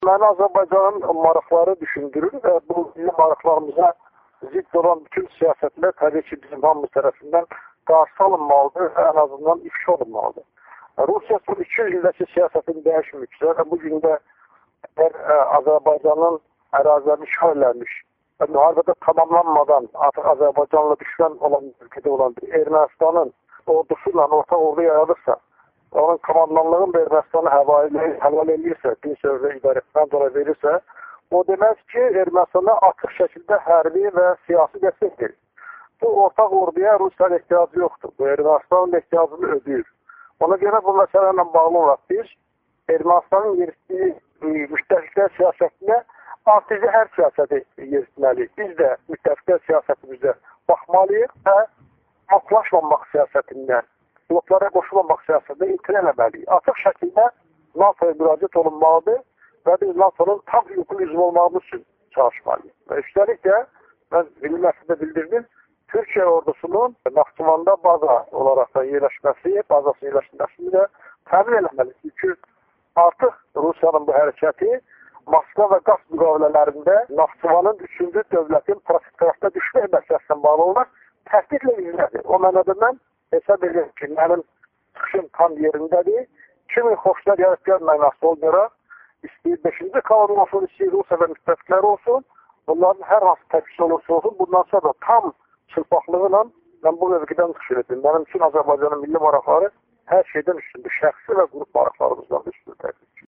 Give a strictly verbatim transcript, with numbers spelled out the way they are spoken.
Məni Azərbaycanın maraqları düşündürür və bu milli maraqlarımıza zidd olan bütün siyasətlər təbii ki, bizim hamımız tərəfindən qarşı alınmalıdır və ən azından ifşa olunmalıdır. Rusiya son iki yüz ildəki siyasətini dəyişməksə və bu gün də Azərbaycanın ərazilərini işğal eləmiş və müharibədə tamamlanmadan artıq Azərbaycanla düşmən olan ülkədə olan bir Ermənistanın ordusu ilə orta ordu yaradırsa, onun komandanlığın Ermənistanı həval edirsə, din sözlə idarəsindən dolayı verirsə, o demək ki, Ermənistana açıq şəkildə hərbi və siyasi dəstək verir. Bu ortaq orduya Rusiyanın ehtiyacı yoxdur. Bu Ermənistanın ehtiyacını ödəyir. Ona görə bu məsələ ilə bağlı olaraq biz Ermənistanın yeritdiyi müttəfiqlər siyasətinə anti-zəhər siyasəti yeritməliyik. Biz də müttəfiqlər siyasətimizdə baxmalıyıq və atlaşmamaq siyasətindən, bloklara qoşulmamaq siyasətində imtina eləməliyik. Açıq şəkildə NATOya müraciət olunmalıdır və biz NATO'nun tam hüquqlu üzvü olmağımız üçün çalışmalıyıq. Və üstəlik də, mən milli məclisdə bildirdim, Türkiyə ordusunun Naxçıvanda baza olaraq da yerləşməsi, bazası yerləşməsini də təmin eləməlidir. Çünki artıq Rusiyanın bu hərəkəti Moskva və qaz müqavilələrində Naxçıvanın üçüncü dövlətin protektoratına düşmək məsələsindən bağlı olaraq təhdidlə izlədir. O mənada mən hesab edirəm ki, mənim çıxışım tam yerindədir. Kimin xoşuna gəlib gəlməyəməsi olmayaraq, istəyir beşinci kanun olsun, istəyir Rusiya və müttəfiqləri olsun, bunların hər hansı təpkisi olursa olsun, bundan sonra tam çılpaqlığıyla mən bu mövqedən çıxış edirdim. Mənim üçün Azərbaycanın milli maraqları hər şeydən üstündür. Şəxsi və qrup maraqlarımızdan üstündür.